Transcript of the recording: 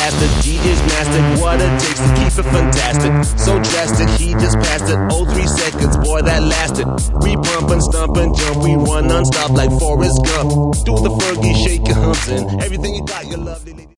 bastard. G is mastered, what it takes to keep it fantastic. So drastic, he just passed it. Oh, 3 seconds, boy, that lasted. We pump and stomp and jump, we run non-stop like Forrest Gump. Do the Fergie, shake your humps and everything you got, your lovely lady.